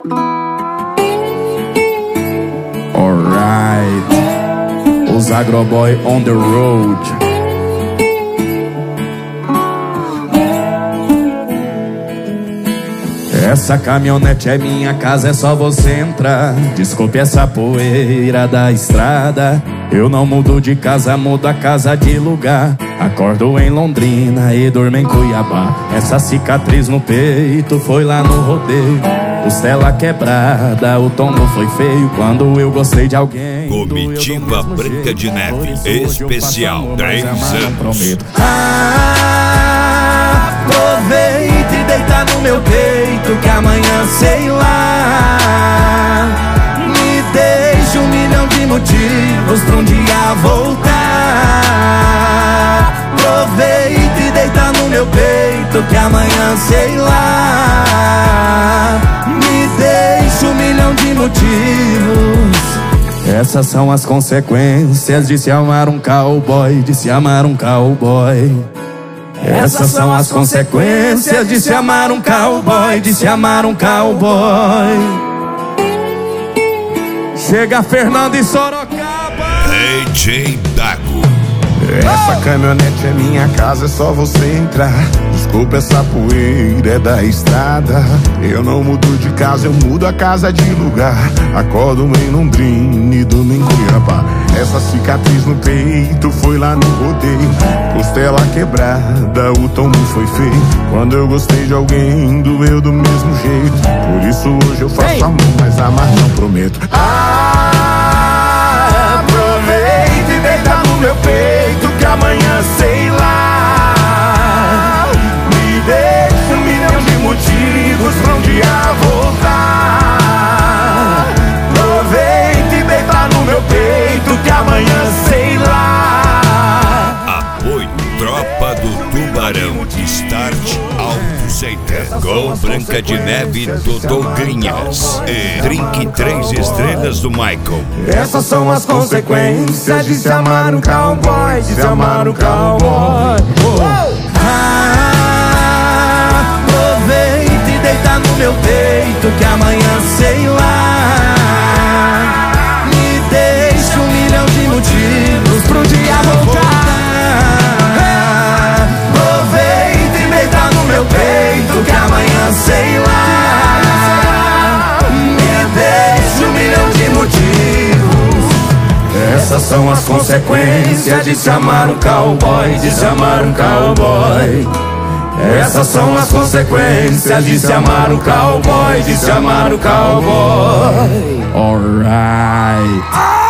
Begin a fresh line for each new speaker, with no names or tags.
Alright, os Agroboy on the road. Essa caminhonete é minha casa, é só você entrar. Desculpe essa poeira da estrada. Eu não mudo de casa, mudo a casa de lugar. Acordo em Londrina e durmo em Cuiabá. Essa cicatriz no peito foi lá no rodeio. Costela quebrada, o tombo foi feio quando eu gostei de alguém.
Comitiva Branca de Neve, especial 3 anos.
Aproveita e deita no meu peito, que amanhã sei lá me deixa 1 milhão de motivos pra um dia voltar. Aproveita e deita no meu peito, que amanhã sei lá me deixa 1 milhão de motivos. Essas são as consequências de se amar um cowboy, de se amar um cowboy. Essas são as consequências de se amar um cowboy, de se amar um cowboy. Chega Fernando e Sorocaba.
DJ Dago.
Essa caminhonete é minha casa, é só você entrar. Desculpa essa poeira, é da estrada. Eu não mudo de casa, eu mudo a casa de lugar. Acordo em Londrina e durmo em Cuiabá. Essa cicatriz no peito foi lá no rodeio. Costela quebrada, o tombo foi feio. Quando eu gostei de alguém, doeu do mesmo jeito. Por isso hoje eu faço amor, mas amar não prometo. Aproveita e deita no meu peito, que amanhã sei lá me deixa 1 milhão de motivos pra um dia voltar. Aproveita e deita no meu peito, que amanhã sei lá.
Apoio Tropa do Tubarão, Start Auto Center, com Branca de Neve do Douglinhas e Drink 3 estrelas do Michael.
Essas são as consequências de se amar um cowboy, de se amar um cowboy.
Aproveita e deita no meu peito, que amanhã sei lá me deixa 1 milhão de motivos pra um dia voltar. Aproveita e deita no meu peito, que amanhã sei lá me deixa 1 milhão de motivos. Essas são as consequências de se amar um cowboy, de se amar um cowboy. Essas são as consequências de se amar um cowboy, de se amar um cowboy. Alright.